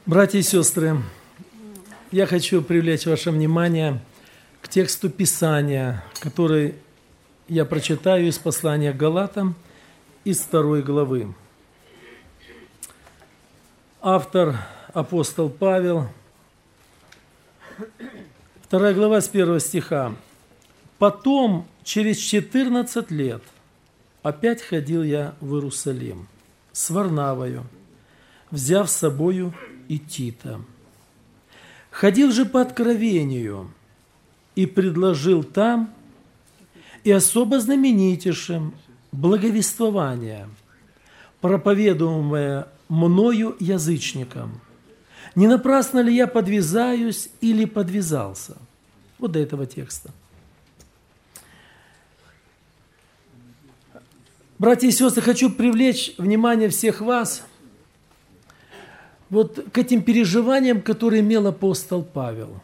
Братья и сестры, я хочу привлечь ваше внимание к тексту Писания, который я прочитаю из послания к Галатам, из 2 главы. Автор апостол Павел, 2 глава с 1 стиха. «Потом, через 14 лет, опять ходил я в Иерусалим с Варнавою, взяв с собою и Тита. Ходил же по откровению и предложил там и особо знаменитейшим благовествование, проповедуемое мною язычникам. Не напрасно ли я подвязаюсь или подвязался?» Вот до этого текста. Братья и сестры, хочу привлечь внимание всех вас вот к этим переживаниям, которые имел апостол Павел.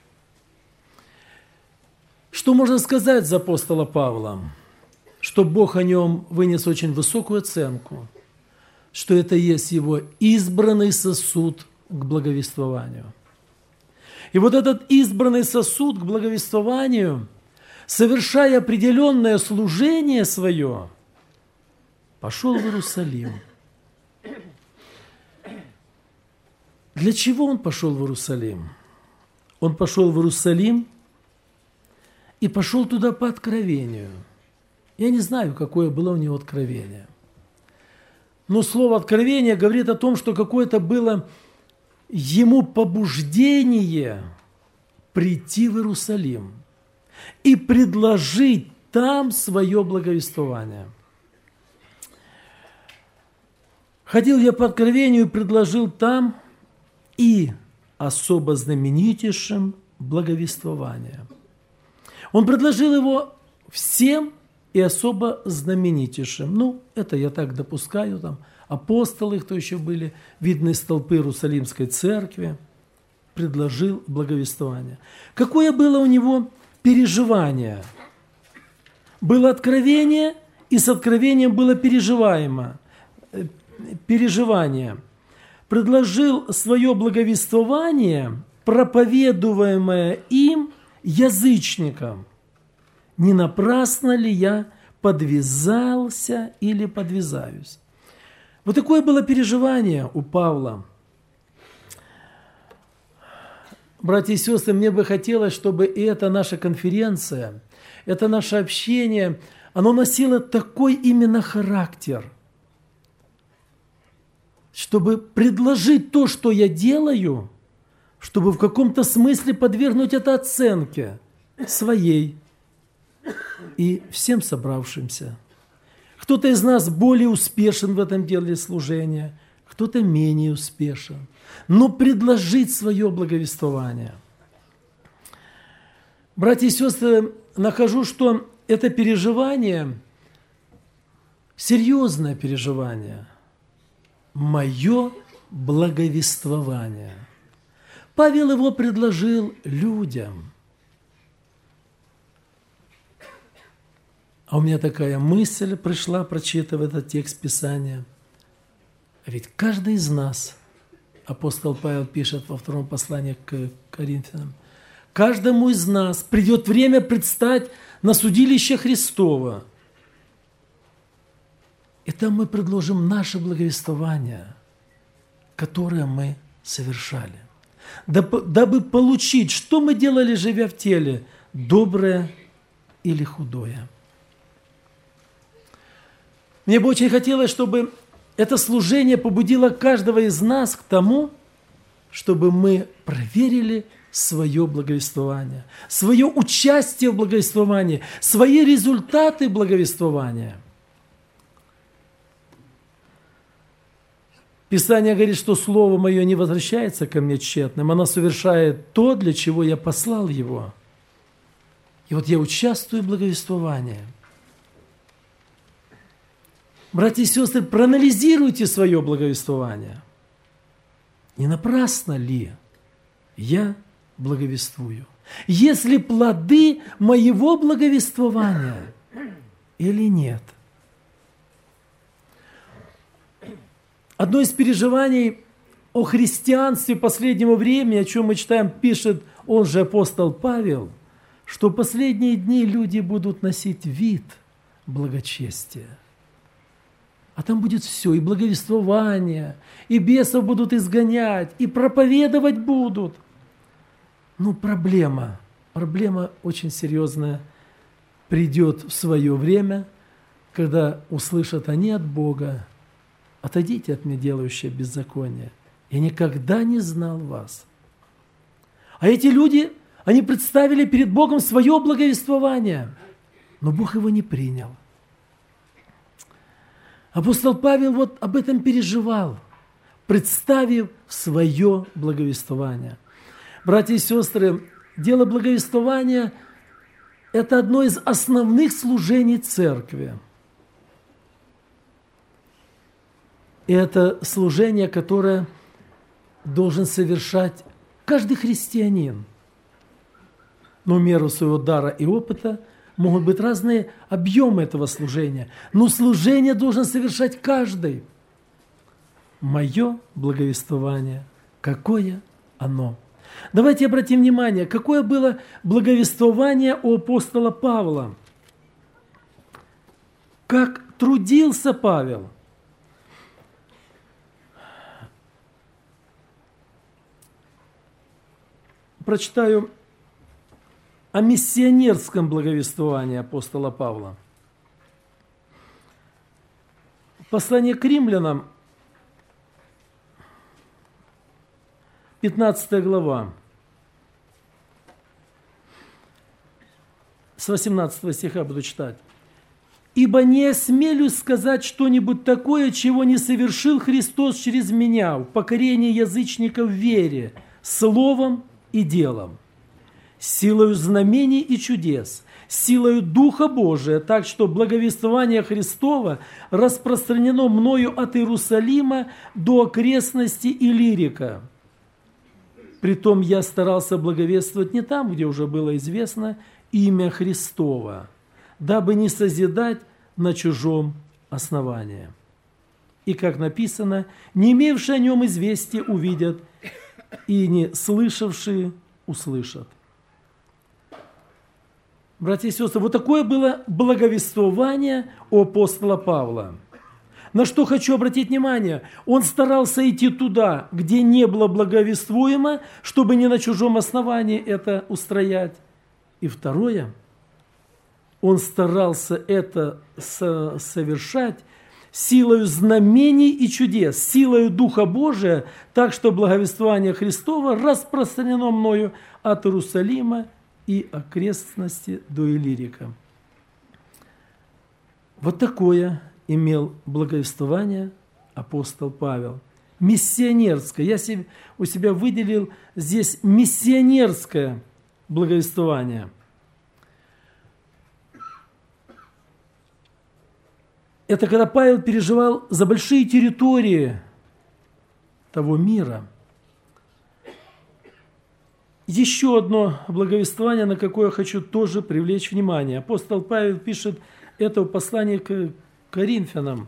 Что можно сказать за апостола Павла? Что Бог о нем вынес очень высокую оценку, что это есть его избранный сосуд к благовествованию. И вот этот избранный сосуд к благовествованию, совершая определенное служение свое, пошел в Иерусалим. Для чего он пошел в Иерусалим? Он пошел в Иерусалим и пошел туда по откровению. Я не знаю, какое было у него откровение. Но слово «откровение» говорит о том, что какое-то было ему побуждение прийти в Иерусалим и предложить там свое благовествование. Ходил я по откровению и предложил там и особо знаменитейшим благовествование. Он предложил его всем и особо знаменитейшим. Это я так допускаю, там апостолы, кто еще были, видны столпы Иерусалимской церкви, предложил благовествование. Какое было у него переживание? Было откровение, и с откровением было переживание. Предложил свое благовествование, проповедуемое им язычникам. Не напрасно ли я подвязался или подвязаюсь? Вот такое было переживание у Павла. Братья и сестры, мне бы хотелось, чтобы и эта наша конференция, это наше общение, оно носило такой именно характер, чтобы предложить то, что я делаю, чтобы в каком-то смысле подвергнуть это оценке своей и всем собравшимся. Кто-то из нас более успешен в этом деле служения, кто-то менее успешен. Но предложить свое благовествование. Братья и сестры, нахожу, что это переживание, серьезное переживание, мое благовествование. Павел его предложил людям. А у меня такая мысль пришла, прочитывая этот текст Писания. Ведь каждый из нас, апостол Павел пишет во 2 послании к Коринфянам, каждому из нас придет время предстать на судилище Христово. И там мы предложим наше благовествование, которое мы совершали. Дабы получить, что мы делали, живя в теле, доброе или худое. Мне бы очень хотелось, чтобы это служение побудило каждого из нас к тому, чтобы мы проверили свое благовествование, свое участие в благовествовании, свои результаты благовествования. Писание говорит, что Слово Мое не возвращается ко мне тщетным, оно совершает то, для чего я послал его. И вот я участвую в благовествовании. Братья и сестры, проанализируйте свое благовествование. Не напрасно ли я благовествую? Есть ли плоды моего благовествования или нет? Одно из переживаний о христианстве последнего времени, о чем мы читаем, пишет он же апостол Павел, что в последние дни люди будут носить вид благочестия. А там будет все, и благовествование, и бесов будут изгонять, и проповедовать будут. Ну, проблема очень серьезная придет в свое время, когда услышат они от Бога: «Отойдите от меня, делающие беззаконие, я никогда не знал вас». А эти люди, они представили перед Богом свое благовествование, но Бог его не принял. Апостол Павел вот об этом переживал, представив свое благовествование. Братья и сестры, дело благовествования – это одно из основных служений церкви. И это служение, которое должен совершать каждый христианин. Но в меру своего дара и опыта могут быть разные объемы этого служения. Но служение должен совершать каждый. Мое благовествование, какое оно? Давайте обратим внимание, какое было благовествование у апостола Павла. Как трудился Павел. Прочитаю о миссионерском благовествовании апостола Павла. Послание к римлянам, 15 глава, с 18 стиха буду читать. «Ибо не осмелюсь сказать что-нибудь такое, чего не совершил Христос через меня в покорении язычников в вере, словом и делом, силою знамений и чудес, силою Духа Божия, так что благовествование Христова распространено мною от Иерусалима до окрестностей Иллирика. Притом я старался благовествовать не там, где уже было известно имя Христово, дабы не созидать на чужом основании. И, как написано, не имевшие о нем известия увидят, и не слышавшие услышат». Братья и сестры, вот такое было благовествование у апостола Павла. На что хочу обратить внимание, он старался идти туда, где не было благовествуемо, чтобы не на чужом основании это устроять. И второе, он старался это совершать силою знамений и чудес, силою Духа Божия, так что благовествование Христова распространено мною от Иерусалима и окрестности до Иллирика. Вот такое имел благовествование апостол Павел. Миссионерское. Я у себя выделил здесь миссионерское благовествование. Это когда Павел переживал за большие территории того мира. Еще одно благовествование, на какое я хочу тоже привлечь внимание. Апостол Павел пишет это в послании к Коринфянам.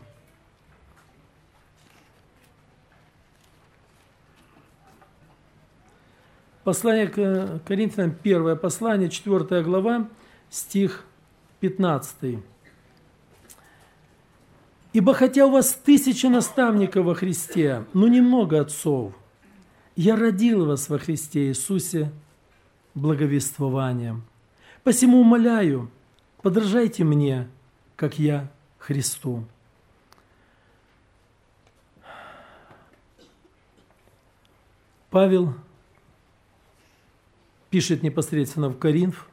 Послание к Коринфянам, первое послание, 4 глава, стих 15. «Ибо хотя у вас 1000 наставников во Христе, но немного отцов, я родил вас во Христе Иисусе благовествованием. Посему умоляю, подражайте мне, как я Христу». Павел пишет непосредственно в Коринф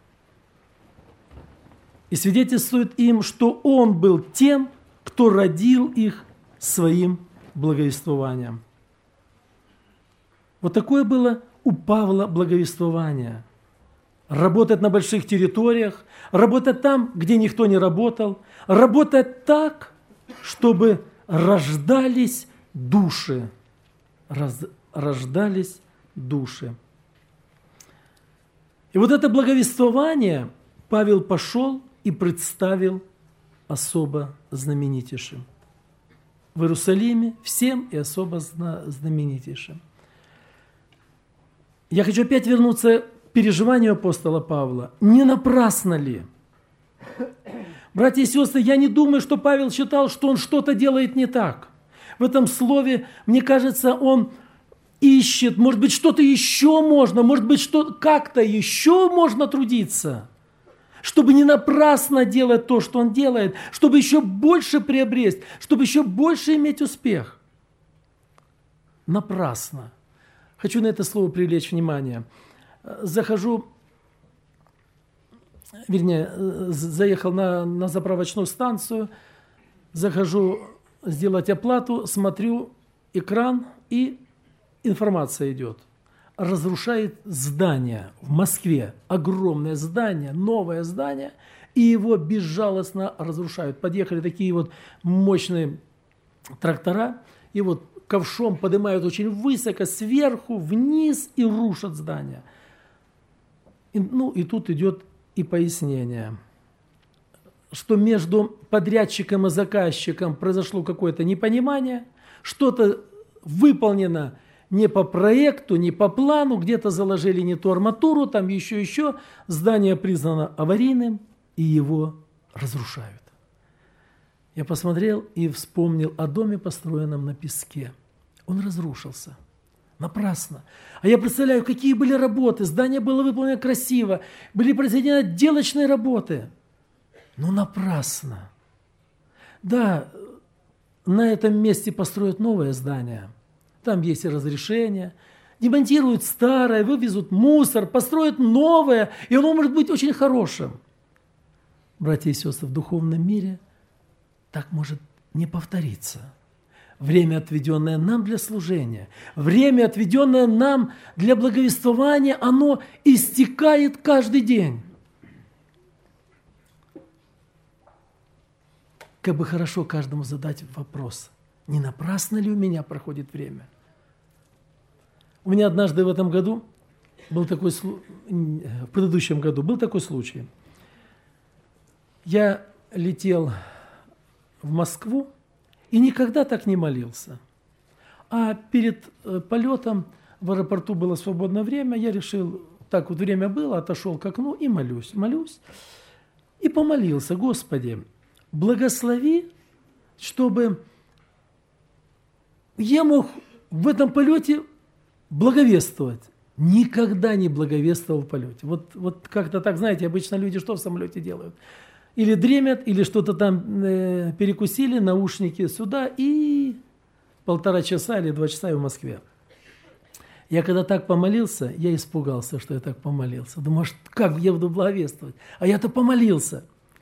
и свидетельствует им, что он был тем, кто родил их своим благовествованием. Вот такое было у Павла благовествование. Работать на больших территориях, работать там, где никто не работал, работать так, чтобы рождались души. Рождались души. И вот это благовествование Павел пошел и представил особо знаменитейшим. в Иерусалиме всем и особо знаменитейшим. Я хочу опять вернуться к переживанию апостола Павла. Не напрасно ли? Братья и сестры, я не думаю, что Павел считал, что он что-то делает не так. В этом слове, мне кажется, он ищет, может быть, что-то еще можно, может быть, что как-то еще можно трудиться, чтобы не напрасно делать то, что он делает, чтобы еще больше приобрести, чтобы еще больше иметь успех. Напрасно. Хочу на это слово привлечь внимание. Заехал на заправочную станцию, захожу сделать оплату, смотрю экран, и информация идет. Разрушает здание в Москве, огромное здание, новое здание, и его безжалостно разрушают. Подъехали такие вот мощные трактора, и вот ковшом поднимают очень высоко, сверху, вниз и рушат здание. И тут идет и пояснение, что между подрядчиком и заказчиком произошло какое-то непонимание, что-то выполнено не по проекту, не по плану, где-то заложили не ту арматуру, там еще, здание признано аварийным, и его разрушают. Я посмотрел и вспомнил о доме, построенном на песке. Он разрушился. Напрасно. А я представляю, какие были работы. Здание было выполнено красиво. Были произведены отделочные работы. Но напрасно. Да, на этом месте построят новое здание. Там есть и разрешение. Демонтируют старое, вывезут мусор, построят новое. И оно может быть очень хорошим. Братья и сестры, в духовном мире так может не повториться. Время, отведенное нам для служения, время, отведенное нам для благовествования, оно истекает каждый день. Как бы хорошо каждому задать вопрос, не напрасно ли у меня проходит время? У меня однажды в этом году был такой в предыдущем году был такой случай. Я летел в Москву и никогда так не молился. А перед полетом в аэропорту было свободное время, я решил, так вот время было, отошел к окну и молюсь. И помолился: Господи, благослови, чтобы я мог в этом полете благовествовать. Никогда не благовествовал в полете. Вот как-то так, знаете, обычно люди что в самолете делают? Или дремят, или что-то там перекусили, наушники сюда, и 1,5 часа или 2 часа и в Москве. Я когда так помолился, я испугался, что я так помолился. Думаю, как я буду благовествовать? А я-то помолился.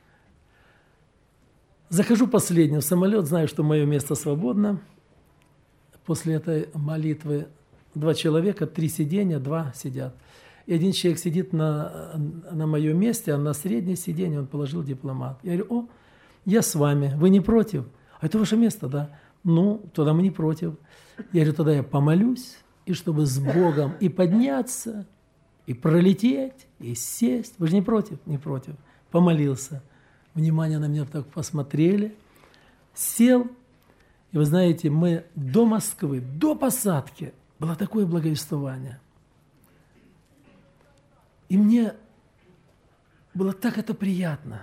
Захожу последним в самолет, знаю, что мое место свободно. После этой молитвы 2 человека, 3 сиденья, 2 сидят. И один человек сидит на моем месте, а на среднее сиденье он положил дипломат. Я говорю: я с вами, вы не против? А это ваше место, да? Ну, тогда мы не против. Я говорю: тогда я помолюсь, и чтобы с Богом и подняться, и пролететь, и сесть. Вы же не против? Не против. Помолился. Внимание на меня так посмотрели. Сел. И вы знаете, мы до Москвы, до посадки, было такое благовествование. И мне было так это приятно.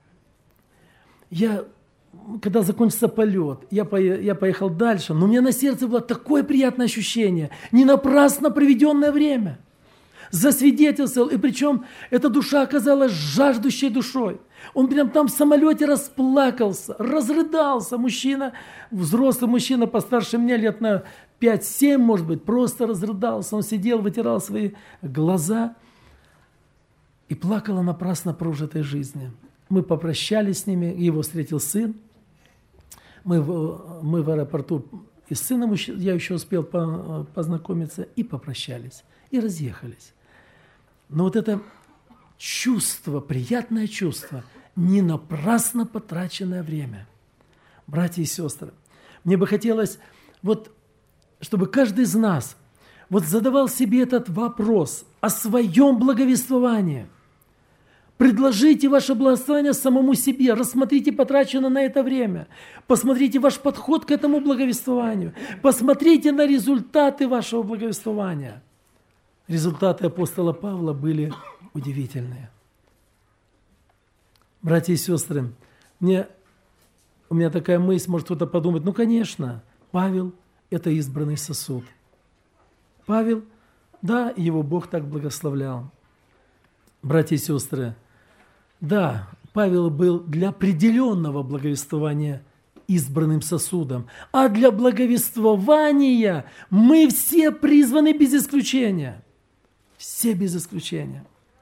Когда закончился полет, я поехал дальше, но у меня на сердце было такое приятное ощущение, не напрасно проведенное время. Засвидетельствовал, и причем эта душа оказалась жаждущей душой. Он прям там в самолете расплакался, разрыдался. Мужчина, взрослый мужчина, постарше меня, лет на 5-7, может быть, просто разрыдался. Он сидел, вытирал свои глаза и плакал о напрасно прожитой жизни. Мы попрощались с ними, его встретил сын. Мы в аэропорту и с сыном я еще успел познакомиться, и попрощались, и разъехались. Но вот это чувство, приятное чувство, не напрасно потраченное время. Братья и сестры, мне бы хотелось, чтобы каждый из нас задавал себе этот вопрос о своем благовествовании. Предложите ваше благословение самому себе. Рассмотрите потраченное на это время. Посмотрите ваш подход к этому благовествованию. Посмотрите на результаты вашего благовествования. Результаты апостола Павла были удивительные. Братья и сестры, у меня такая мысль, может кто-то подумать, ну, конечно, Павел – это избранный сосуд. Павел, да, его Бог так благословлял. Братья и сестры, да, Павел был для определенного благовествования избранным сосудом, а для благовествования мы все призваны без исключения. Все без исключения.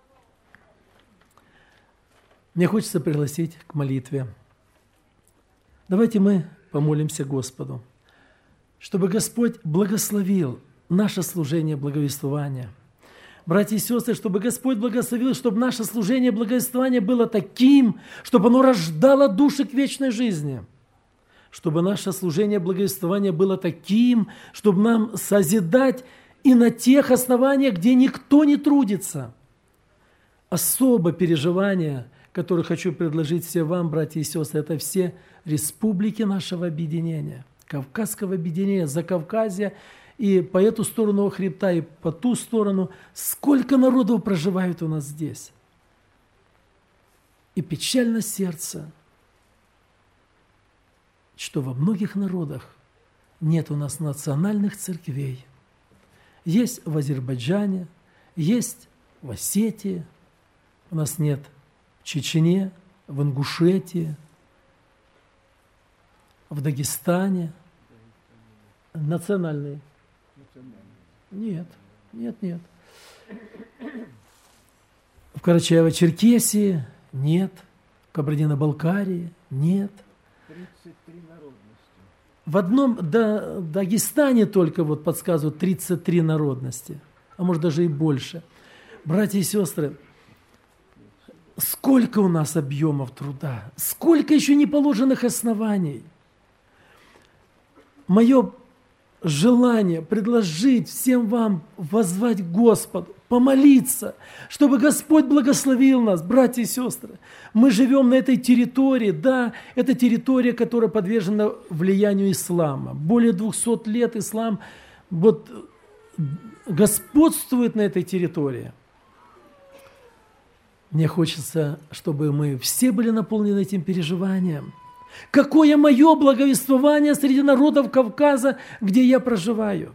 Мне хочется пригласить к молитве. Давайте мы помолимся Господу, чтобы Господь благословил наше служение благовествования. Братья и сестры, чтобы Господь благословил, чтобы наше служение благовествования было таким, чтобы оно рождало души к вечной жизни. Чтобы наше служение благовествования было таким, чтобы нам созидать и на тех основаниях, где никто не трудится. Особо переживания, которые хочу предложить всем вам, братья и сестры, это все республики нашего объединения, Кавказского объединения, Закавказья, и по эту сторону хребта, и по ту сторону. Сколько народов проживает у нас здесь. И печально сердце, что во многих народах нет у нас национальных церквей. Есть в Азербайджане, есть в Осетии, у нас нет в Чечне, в Ингушетии, в Дагестане. Национальные. Нет. В Карачаево-Черкесии нет. В Кабардино-Балкарии нет. 33 народности. В одном Дагестане только вот подсказывают 33 народности, а может даже и больше. Братья и сестры, сколько у нас объемов труда, сколько еще неположенных оснований. Мое желание предложить всем вам воззвать к Господу, помолиться, чтобы Господь благословил нас, братья и сестры. Мы живем на этой территории, да, это территория, которая подвержена влиянию ислама. Более 200 лет ислам вот господствует на этой территории. Мне хочется, чтобы мы все были наполнены этим переживанием. Какое мое благовествование среди народов Кавказа, где я проживаю?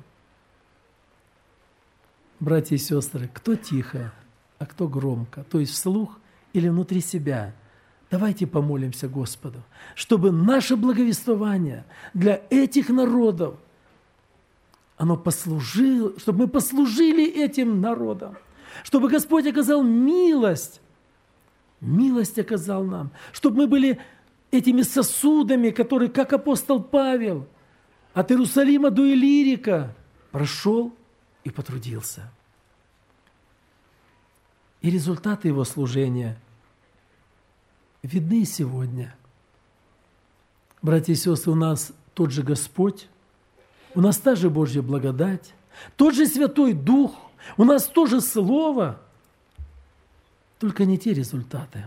Братья и сестры, кто тихо, а кто громко, то есть вслух или внутри себя. Давайте помолимся Господу, чтобы наше благовествование для этих народов, оно послужило, чтобы мы послужили этим народам, чтобы Господь оказал милость оказал нам, чтобы мы были этими сосудами, которые, как апостол Павел, от Иерусалима до Иллирика прошел и потрудился. И результаты его служения видны сегодня. Братья и сестры, у нас тот же Господь, у нас та же Божья благодать, тот же Святой Дух, у нас тоже Слово, только не те результаты.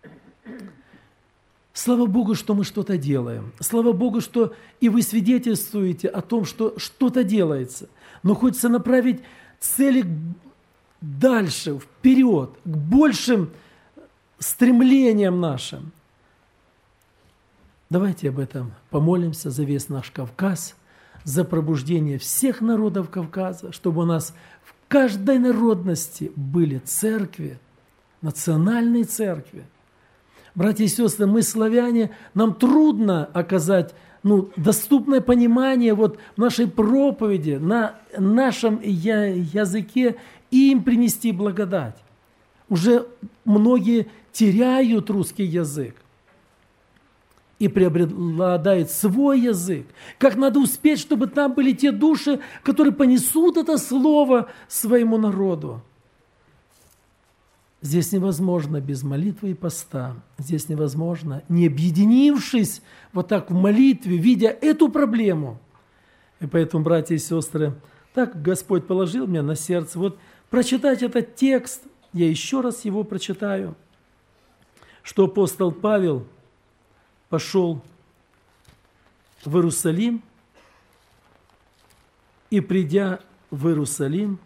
Слава Богу, что мы что-то делаем. Слава Богу, что и вы свидетельствуете о том, что что-то делается. Но хочется направить цели дальше, вперед, к большим стремлениям нашим. Давайте об этом помолимся за весь наш Кавказ, за пробуждение всех народов Кавказа, чтобы у нас в каждой народности были церкви, национальные церкви. Братья и сестры, мы, славяне, нам трудно оказать доступное понимание вот в нашей проповеди, на нашем языке, и им принести благодать. Уже многие теряют русский язык и преобладает свой язык. Как надо успеть, чтобы там были те души, которые понесут это слово своему народу. Здесь невозможно без молитвы и поста. Здесь невозможно, не объединившись вот так в молитве, видя эту проблему. И поэтому, братья и сестры, так Господь положил мне на сердце вот прочитать этот текст. Я еще раз его прочитаю. что апостол Павел пошел в Иерусалим, и, придя в Иерусалим,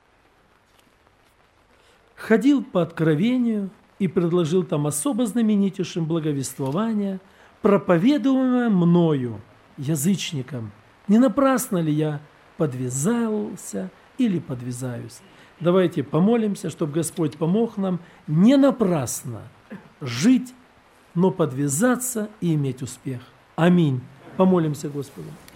ходил по откровению и предложил там особо знаменитейшим благовествование, проповедуемое мною, язычникам. Не напрасно ли я подвязался или подвязаюсь? Давайте помолимся, чтобы Господь помог нам не напрасно жить, но подвязаться и иметь успех. Аминь. Помолимся Господу.